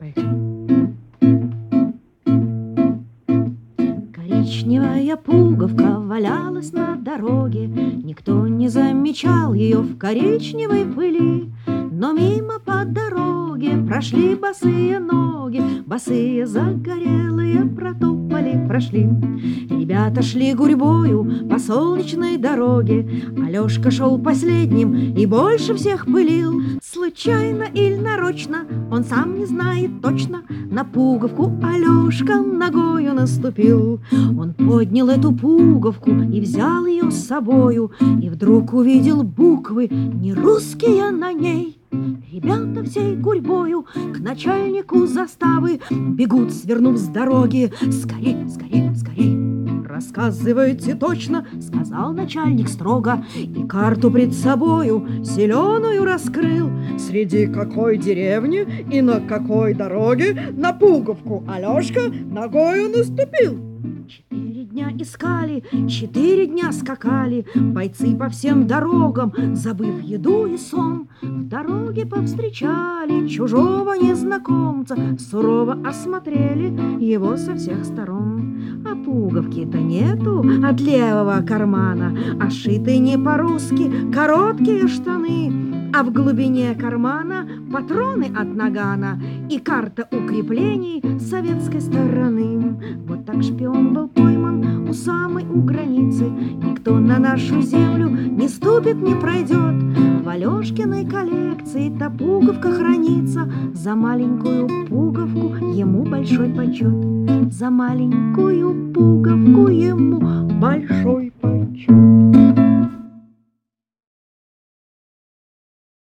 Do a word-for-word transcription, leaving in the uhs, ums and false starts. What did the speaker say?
Коричневая пуговка валялась на дороге, никто не замечал ее в коричневой пыли. Но мимо по дороге прошли босые ноги, босые загорелые протопали, прошли. Ребята шли гурьбою по солнечной дороге, Алешка шел последним и больше всех пылил. Случайно или нарочно, он сам не знает точно, на пуговку Алешка ногою наступил. Он поднял эту пуговку и взял ее с собою, и вдруг увидел буквы не русские на ней. Ребята всей гурьбою к начальнику заставы бегут, свернув с дороги. Скорей, скорей, скорей! Рассказывайте точно, сказал начальник строго, и карту пред собою зеленую раскрыл. Среди какой деревни и на какой дороге на пуговку Алешка ногою наступил. Четыре дня искали, четыре дня скакали бойцы по всем дорогам, забыв еду и сон. В дороге повстречали чужого незнакомца, сурово осмотрели его со всех сторон. А пуговки-то нету от левого кармана, а шиты не по-русски короткие штаны, а в глубине кармана патроны от нагана и карта укреплений советской стороны. Вот так шпион был пойман у самой у границы. Никто на нашу землю не ступит, не пройдет. В Алешкиной коллекции та пуговка хранится. За маленькую пуговку ему большой почет. За маленькую пуговку ему большой